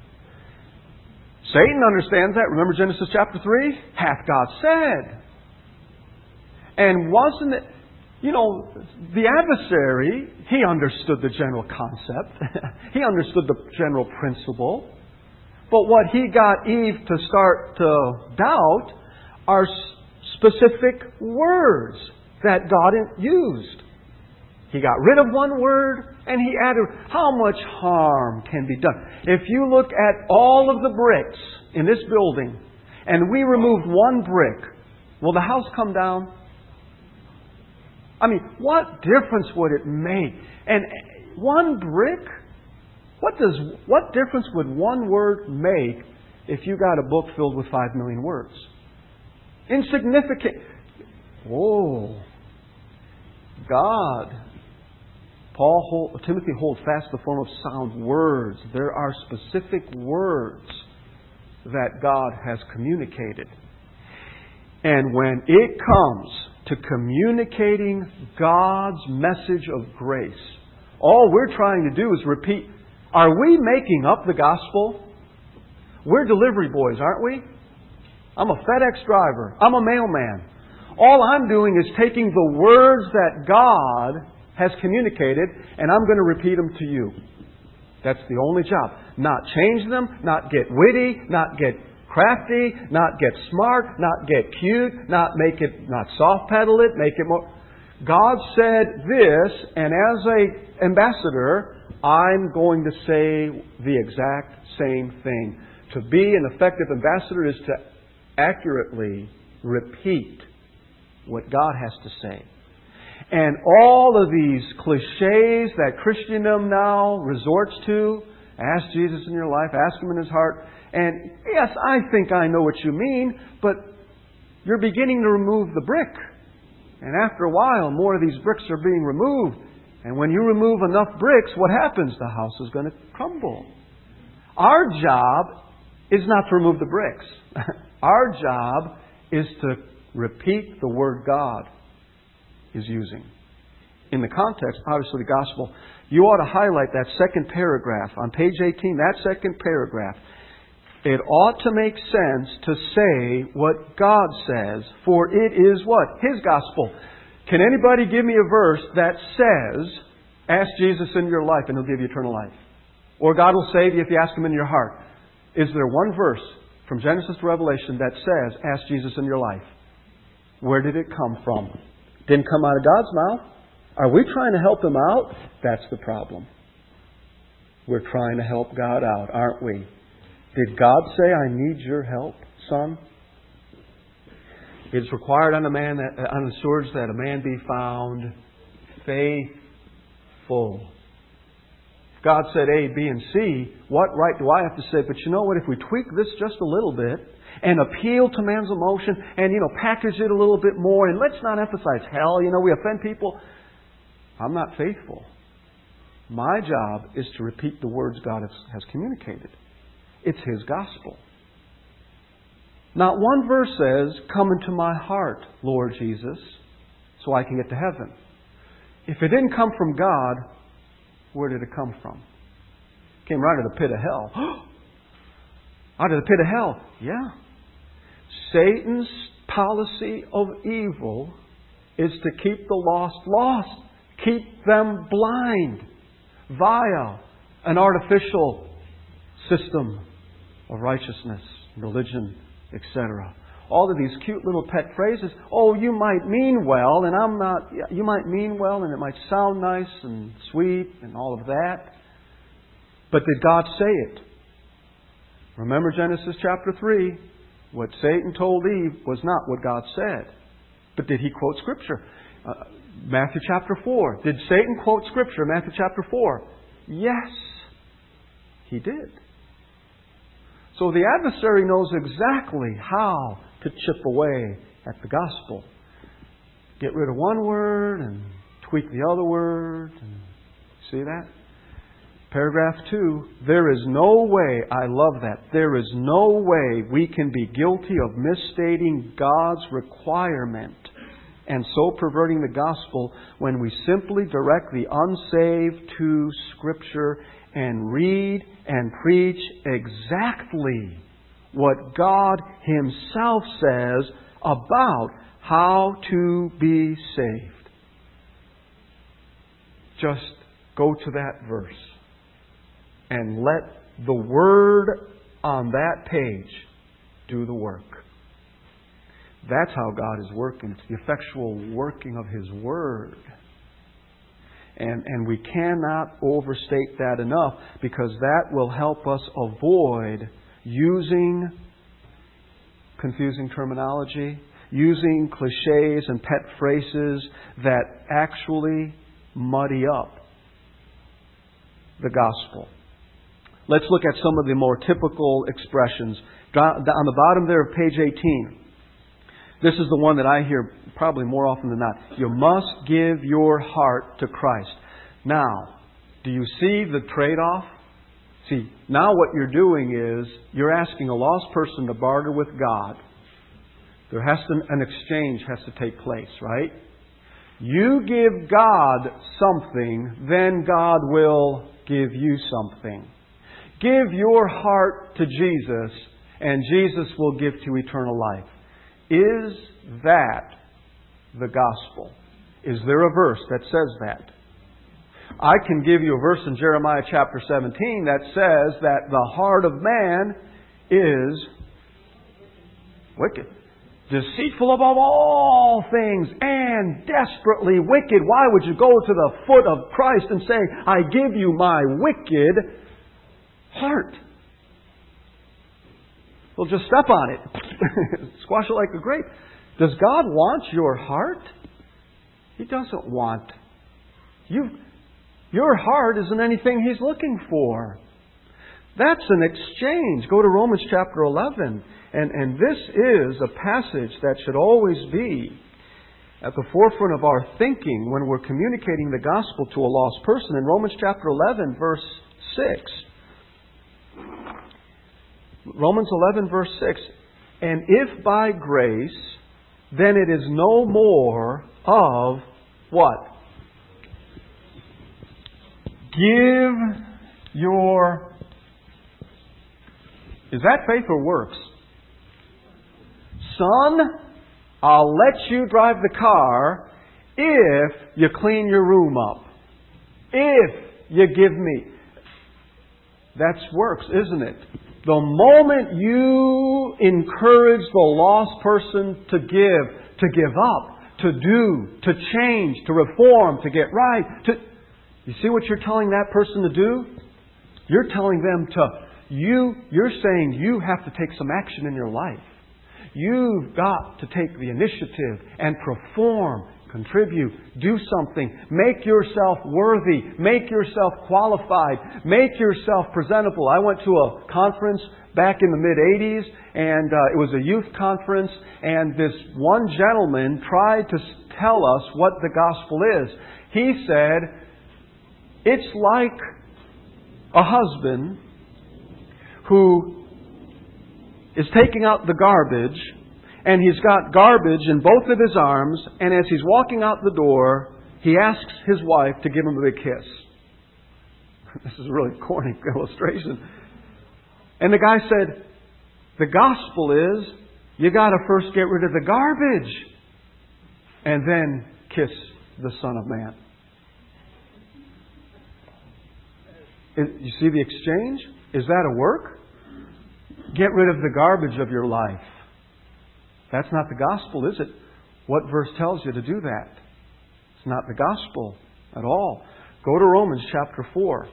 Satan understands that. Remember Genesis chapter three? Hath God said. And wasn't it, you know, the adversary, he understood the general concept. He understood the general principle. But what he got Eve to start to doubt are specific words that God used. He got rid of one word and he added, how much harm can be done? If you look at all of the bricks in this building and we removed one brick, will the house come down? I mean, what difference would it make? And one brick? What does what difference would one word make if you got a book filled with five million words? Insignificant. Oh, God. Paul, hold, Timothy, hold fast the form of sound words. There are specific words that God has communicated. And when it comes to communicating God's message of grace, all we're trying to do is repeat. Are we making up the gospel? We're delivery boys, aren't we? I'm a FedEx driver. I'm a mailman. All I'm doing is taking the words that God has communicated, and I'm going to repeat them to you. That's the only job. Not change them, not get witty, not get crafty, not get smart, not get cute, not make it, not soft pedal it, make it more. God said this, and as a ambassador, I'm going to say the exact same thing. To be an effective ambassador is to accurately repeat what God has to say. And all of these cliches that Christendom now resorts to, ask Jesus in your life, ask Him in His heart, and yes, I think I know what you mean, but you're beginning to remove the brick. And after a while, more of these bricks are being removed. And when you remove enough bricks, what happens? The house is going to crumble. Our job is not to remove the bricks. Our job is to repeat the word God is using. In the context, obviously, the gospel, you ought to highlight that second paragraph. On page eighteen, that second paragraph. It ought to make sense to say what God says, for it is what? His gospel. Can anybody give me a verse that says, ask Jesus in your life and He'll give you eternal life? Or God will save you if you ask Him in your heart. Is there one verse from Genesis to Revelation that says, ask Jesus in your life? Where did it come from? Didn't come out of God's mouth. Are we trying to help Him out? That's the problem. We're trying to help God out, aren't we? Did God say, I need your help, son? It is required on a man that, on the stewards that a man be found faithful. If God said A, B, and C, what right do I have to say? But you know what? If we tweak this just a little bit and appeal to man's emotion and, you know, package it a little bit more, and let's not emphasize hell, you know, we offend people. I'm not faithful. My job is to repeat the words God has, has communicated. It's His gospel. Not one verse says, come into my heart, Lord Jesus, so I can get to heaven. If it didn't come from God, where did it come from? It came right out of the pit of hell. Out of the pit of hell. Yeah. Satan's policy of evil is to keep the lost lost. Keep them blind via an artificial system of righteousness, religion, et cetera. All of these cute little pet phrases. Oh, you might mean well, and I'm not. You might mean well, and it might sound nice and sweet and all of that. But did God say it? Remember Genesis chapter three. What Satan told Eve was not what God said. But did he quote Scripture? Uh, Matthew chapter four. Did Satan quote Scripture? Matthew chapter four. Yes, he did. So the adversary knows exactly how to chip away at the gospel. Get rid of one word and tweak the other word. And see that? Paragraph two. There is no way, I love that, there is no way we can be guilty of misstating God's requirement and so perverting the gospel when we simply direct the unsaved to Scripture and read and preach exactly what God Himself says about how to be saved. Just go to that verse and let the Word on that page do the work. That's how God is working. It's the effectual working of His Word. And, and we cannot overstate that enough, because that will help us avoid using confusing terminology, using cliches and pet phrases that actually muddy up the gospel. Let's look at some of the more typical expressions. On the bottom there of page eighteen. This is the one that I hear probably more often than not. You must give your heart to Christ. Now, do you see the trade-off? See, now what you're doing is you're asking a lost person to barter with God. There has to, an exchange has to take place, right? You give God something, then God will give you something. Give your heart to Jesus, and Jesus will give you eternal life. Is that the gospel? Is there a verse that says that? I can give you a verse in Jeremiah chapter seventeen that says that the heart of man is wicked, deceitful above all things, and desperately wicked. Why would you go to the foot of Christ and say, I give you my wicked heart? Well, just step on it. Squash it like a grape. Does God want your heart? He doesn't want you. Your heart isn't anything He's looking for. That's an exchange. Go to Romans chapter eleven. And, and this is a passage that should always be at the forefront of our thinking when we're communicating the gospel to a lost person. In Romans chapter eleven, verse six. Romans eleven, verse six. And if by grace, then it is no more of what? Give your... Is that faith or works? Son, I'll let you drive the car if you clean your room up. If you give me. That's works, isn't it? The moment you encourage the lost person to give, to give up, to do, to change, to reform, to get right, to... You see what you're telling that person to do? You're telling them to... You, you're saying you have to take some action in your life. You've got to take the initiative and perform Contribute. Do something. Make yourself worthy. Make yourself qualified. Make yourself presentable. I went to a conference back in the mid-eighties, and uh, it was a youth conference, and this one gentleman tried to tell us what the gospel is. He said, it's like a husband who is taking out the garbage, and he's got garbage in both of his arms, and as he's walking out the door, he asks his wife to give him a big kiss. This is a really corny illustration. And the guy said, the gospel is, you got to first get rid of the garbage and then kiss the Son of Man. You see the exchange? Is that a work? Get rid of the garbage of your life. That's not the gospel, is it? What verse tells you to do that? It's not the gospel at all. Go to Romans chapter four.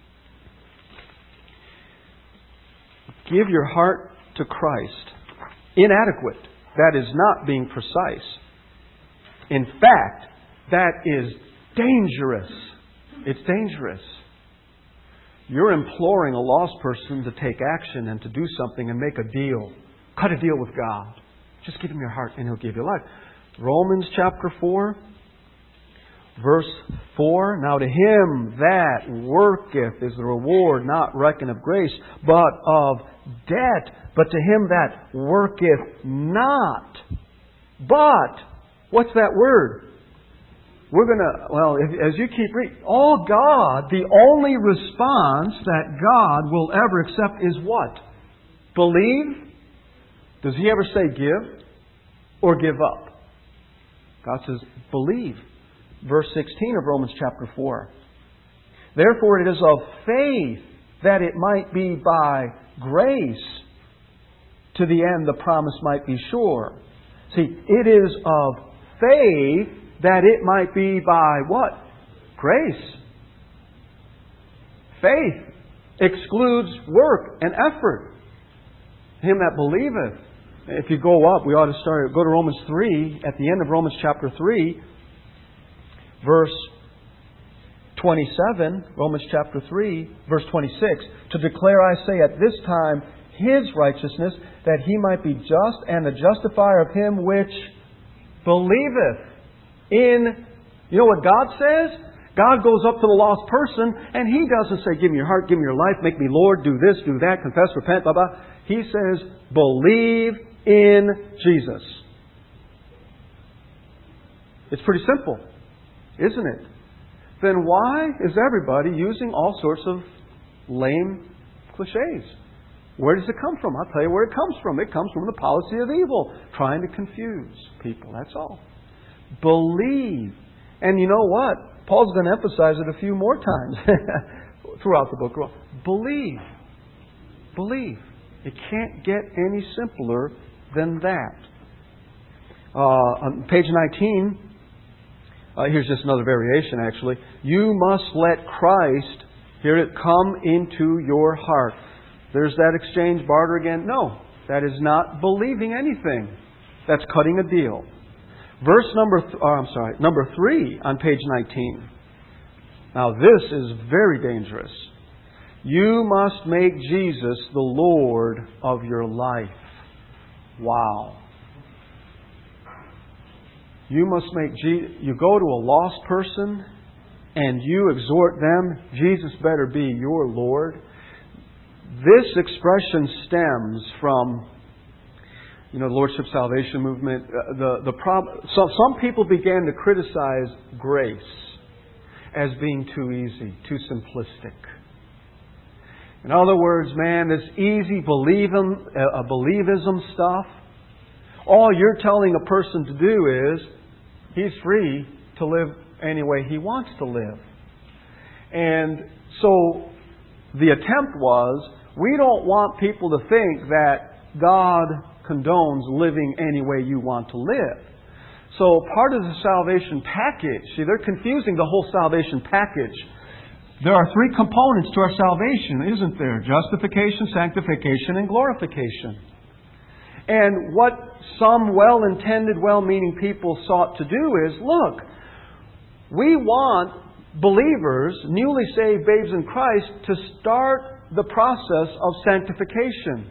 Give your heart to Christ. Inadequate. That is not being precise. In fact, that is dangerous. It's dangerous. You're imploring a lost person to take action and to do something and make a deal. Cut a deal with God. Just give Him your heart and He'll give you life. Romans chapter four, verse four. Now to him that worketh is the reward not reckoned of grace, but of debt. But to him that worketh not. But, what's that word? We're going to, well, if, as you keep reading, all God, the only response that God will ever accept is what? Believe? Does He ever say give or give up? God says, believe. Verse sixteen of Romans chapter four. Therefore it is of faith that it might be by grace to the end the promise might be sure. See, it is of faith that it might be by what? Grace. Faith excludes work and effort. Him that believeth. If you go up, we ought to start, go to Romans three, at the end of Romans chapter three, verse twenty-seven, Romans chapter three, verse twenty-six, to declare, I say, at this time, His righteousness, that He might be just and the justifier of him which believeth in, you know what God says? God goes up to the lost person and He doesn't say, give me your heart, give me your life, make me Lord, do this, do that, confess, repent, blah, blah. He says, believe in Jesus. It's pretty simple, isn't it? Then why is everybody using all sorts of lame cliches? Where does it come from? I'll tell you where it comes from. It comes from the policy of evil, trying to confuse people. That's all. Believe. And you know what? Paul's going to emphasize it a few more times throughout the book. Believe. Believe. It can't get any simpler than that. Uh, on page nineteen, uh, here's just another variation actually. You must let Christ, hear it, come into your heart. There's that exchange barter again. No, that is not believing anything. That's cutting a deal. Verse number, th- oh, I'm sorry, number three on page nineteen. Now this is very dangerous. You must make Jesus the Lord of your life. Wow. You must make Jesus, you go to a lost person and you exhort them, Jesus better be your Lord. This expression stems from, you know, the Lordship Salvation movement. Uh, the the prob- so some people began to criticize grace as being too easy, too simplistic. In other words, man, this easy believism, uh, believism stuff, all you're telling a person to do is he's free to live any way he wants to live. And so the attempt was, we don't want people to think that God condones living any way you want to live. So part of the salvation package, see, they're confusing the whole salvation package. There are three components to our salvation, isn't there? Justification, sanctification, and glorification. And what some well-intended, well-meaning people sought to do is, look, we want believers, newly saved babes in Christ, to start the process of sanctification.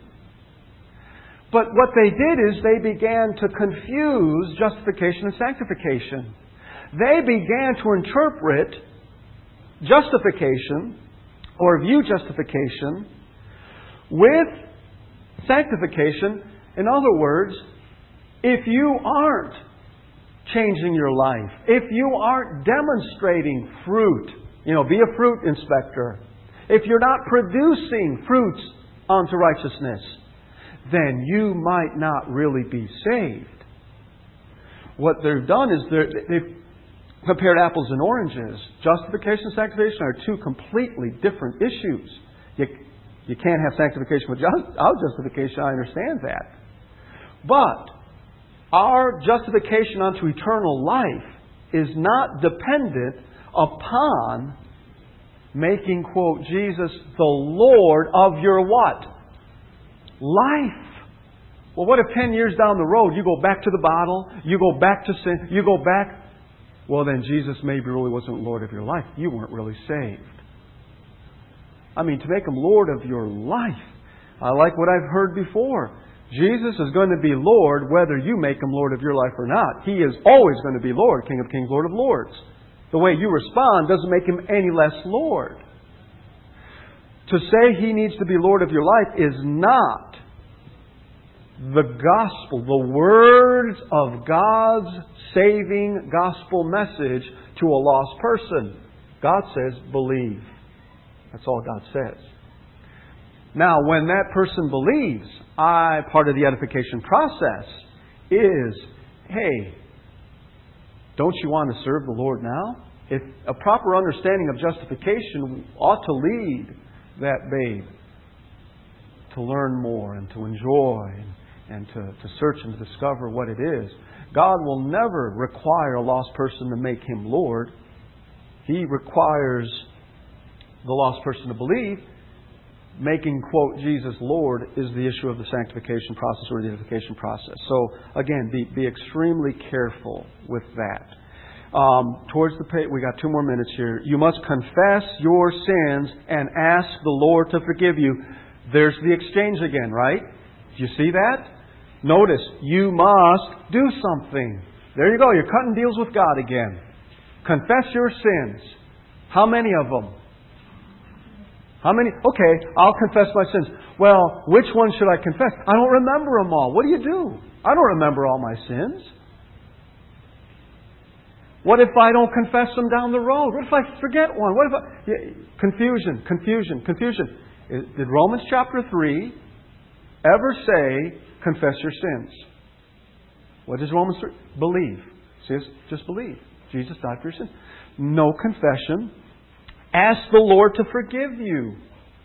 But what they did is they began to confuse justification and sanctification. They began to interpret justification or view justification with sanctification. In other words, if you aren't changing your life, if you aren't demonstrating fruit, you know, be a fruit inspector, if you're not producing fruits unto righteousness, then you might not really be saved. What they've done is they've compared apples and oranges. Justification and sanctification are two completely different issues. You, you can't have sanctification without justification, I understand that. But our justification unto eternal life is not dependent upon making, quote, Jesus the Lord of your what? Life. Well, what if ten years down the road you go back to the bottle, you go back to sin, you go back? Well, then Jesus maybe really wasn't Lord of your life. You weren't really saved. I mean, to make Him Lord of your life. I like what I've heard before. Jesus is going to be Lord whether you make Him Lord of your life or not. He is always going to be Lord, King of Kings, Lord of Lords. The way you respond doesn't make Him any less Lord. To say He needs to be Lord of your life is not the gospel, the words of God's saving gospel message to a lost person. God says, believe. That's all God says. Now, when that person believes, I, part of the edification process is, hey, don't you want to serve the Lord now? If a proper understanding of justification ought to lead that babe to learn more and to enjoy and, and to, to search and to discover what it is. God will never require a lost person to make Him Lord. He requires the lost person to believe. Making, quote, Jesus Lord is the issue of the sanctification process or the edification process. So, again, be, be extremely careful with that. Um, towards the page, we got two more minutes here. You must confess your sins and ask the Lord to forgive you. There's the exchange again, right? Do you see that? Notice, you must do something. There you go. You're cutting deals with God again. Confess your sins. How many of them? How many? Okay, I'll confess my sins. Well, which one should I confess? I don't remember them all. What do you do? I don't remember all my sins. What if I don't confess them down the road? What if I forget one? What if I... Yeah, confusion, confusion, confusion. Did Romans chapter three ever say, confess your sins? What does Romans three? Believe. See, just believe. Jesus died for your sins. No confession. Ask the Lord to forgive you.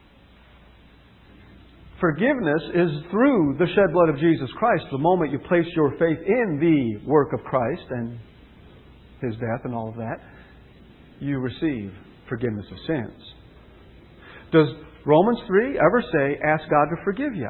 Forgiveness is through the shed blood of Jesus Christ. The moment you place your faith in the work of Christ and His death and all of that, you receive forgiveness of sins. Does Romans three ever say, ask God to forgive you?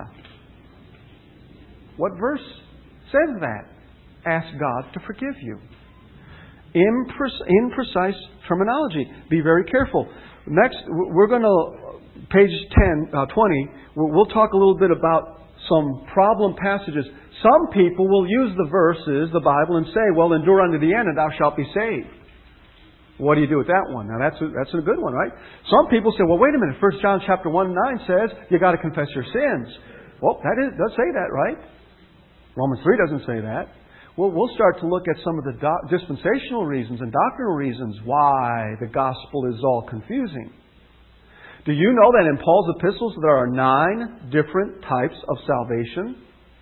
What verse says that? Ask God to forgive you. Imprecise terminology. Be very careful. Next, we're going to, page ten, uh, twenty, we'll talk a little bit about some problem passages. Some people will use the verses, the Bible, and say, well, endure unto the end and thou shalt be saved. What do you do with that one? Now, that's a, that's a good one, right? Some people say, well, wait a minute. First John chapter one nine says you got to confess your sins. Well, that is, does say that, right? Romans three doesn't say that. Well, we'll start to look at some of the do- dispensational reasons and doctrinal reasons why the gospel is all confusing. Do you know that in Paul's epistles there are nine different types of salvation?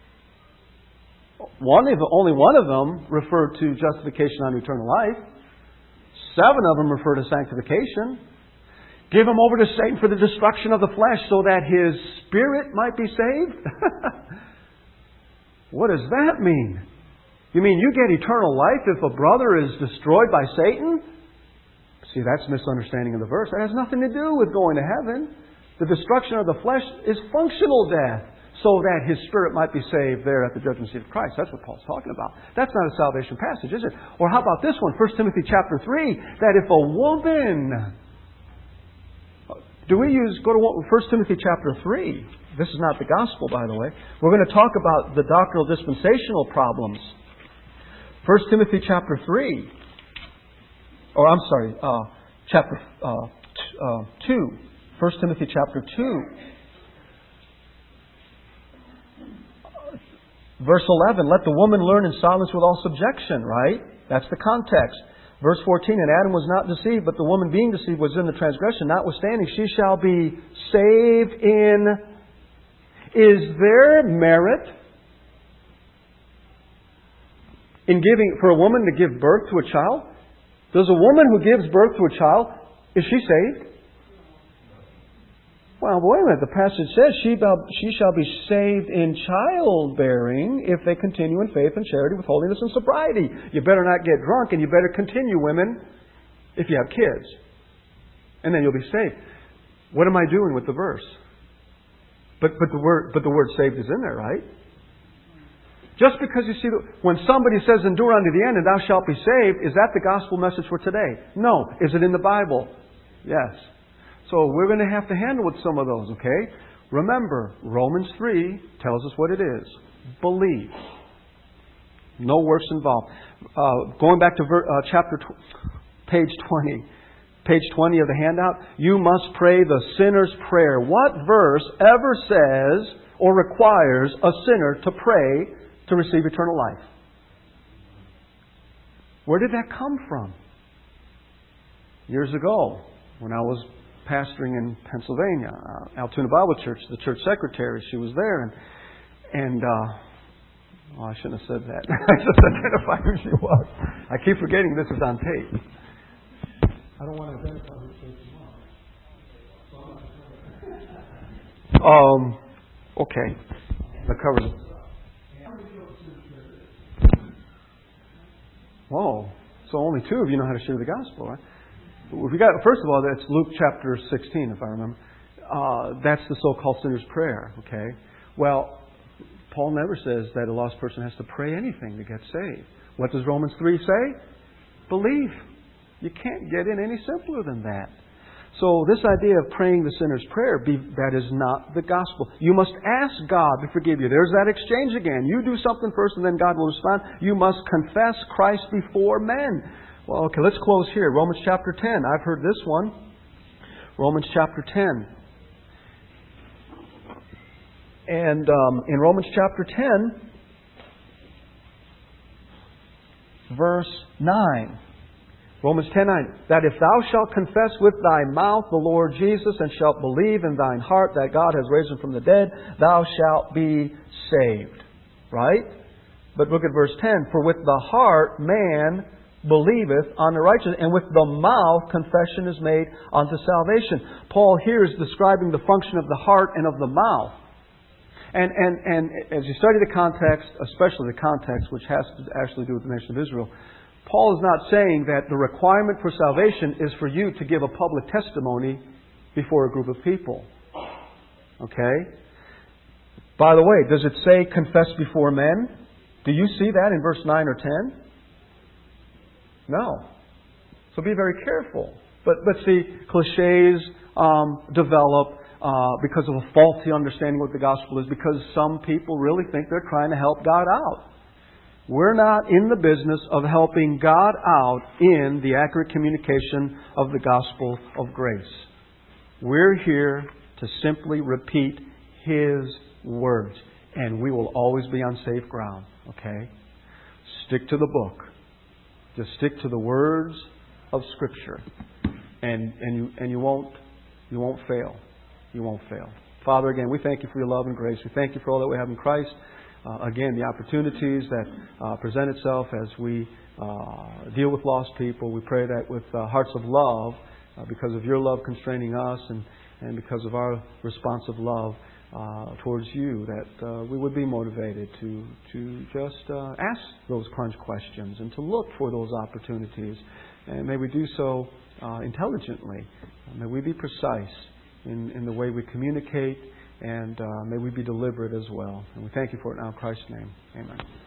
One, only one of them refer to justification unto eternal life. Seven of them refer to sanctification. Give him over to Satan for the destruction of the flesh so that his spirit might be saved? What does that mean? You mean you get eternal life if a brother is destroyed by Satan? See, that's misunderstanding of the verse. That has nothing to do with going to heaven. The destruction of the flesh is functional death. so that his spirit might be saved there at the judgment seat of Christ. That's what Paul's talking about. That's not a salvation passage, is it? Or how about this one, First Timothy chapter three, that if a woman... Do we use, go to First Timothy chapter three. This is not the gospel, by the way. We're going to talk about the doctrinal dispensational problems. First Timothy chapter three. Or I'm sorry, uh, chapter uh, t- uh, two. First Timothy chapter two. Verse eleven, let the woman learn in silence with all subjection, right? That's the context. Verse fourteen, and Adam was not deceived, but the woman being deceived was in the transgression. Notwithstanding, she shall be saved in... Is there merit in giving, for a woman to give birth to a child? Does a woman who gives birth to a child, is she saved? Well, wait a minute. The passage says she, she shall be saved in childbearing if they continue in faith and charity with holiness and sobriety. You better not get drunk, and you better continue, women, if you have kids. And then you'll be saved. What am I doing with the verse? But but the word but the word saved is in there, right? Just because you see, the, when somebody says, endure unto the end and thou shalt be saved, is that the gospel message for today? No. Is it in the Bible? Yes. So we're going to have to handle with some of those, okay? Remember, Romans three tells us what it is. Believe. No works involved. Uh, going back to ver, uh, chapter, tw- page twenty. Page twenty of the handout. You must pray the sinner's prayer. What verse ever says or requires a sinner to pray to receive eternal life? Where did that come from? Years ago, when I was pastoring in Pennsylvania, uh, Altoona Bible Church, the church secretary, she was there, and and uh, well, I shouldn't have said that. I just identified who she was. I keep forgetting this is on tape. I don't want to identify who she was. Um. Okay. The cover. Whoa. So only two of you know how to share the gospel, right? We got, first of all, that's Luke chapter sixteen, if I remember. Uh, that's the so-called sinner's prayer, okay? Well, Paul never says that a lost person has to pray anything to get saved. What does Romans three say? Believe. You can't get in any simpler than that. So this idea of praying the sinner's prayer, be, that is not the gospel. You must ask God to forgive you. There's that exchange again. You do something first and then God will respond. You must confess Christ before men. Well, okay, let's close here. Romans chapter ten. I've heard this one. Romans chapter ten. And um, in Romans chapter ten, verse nine. Romans ten nine. That if thou shalt confess with thy mouth the Lord Jesus, and shalt believe in thine heart that God has raised him from the dead, thou shalt be saved. Right? But look at verse ten. For with the heart man believeth unto righteousness, and with the mouth confession is made unto salvation. Paul here is describing the function of the heart and of the mouth. And, and, and as you study the context, especially the context, which has to actually do with the nation of Israel, Paul is not saying that the requirement for salvation is for you to give a public testimony before a group of people. Okay? By the way, does it say confess before men? Do you see that in verse nine or ten? No. So be very careful. But but see, cliches um, develop uh, because of a faulty understanding of what the gospel is, because some people really think they're trying to help God out. We're not in the business of helping God out in the accurate communication of the gospel of grace. We're here to simply repeat His words, and we will always be on safe ground. Okay? Stick to the book. Just stick to the words of Scripture, and and you and you won't you won't fail. You won't fail. Father, again, we thank you for your love and grace. We thank you for all that we have in Christ. Uh, again, the opportunities that uh, present itself as we uh, deal with lost people. We pray that with uh, hearts of love, uh, because of your love constraining us, and and because of our responsive love uh, towards you, that uh, we would be motivated to to just uh, ask those crunch questions and to look for those opportunities. And may we do so uh, intelligently. May we be precise in, in the way we communicate And uh, may we be deliberate as well. And we thank you for it now in Christ's name. Amen.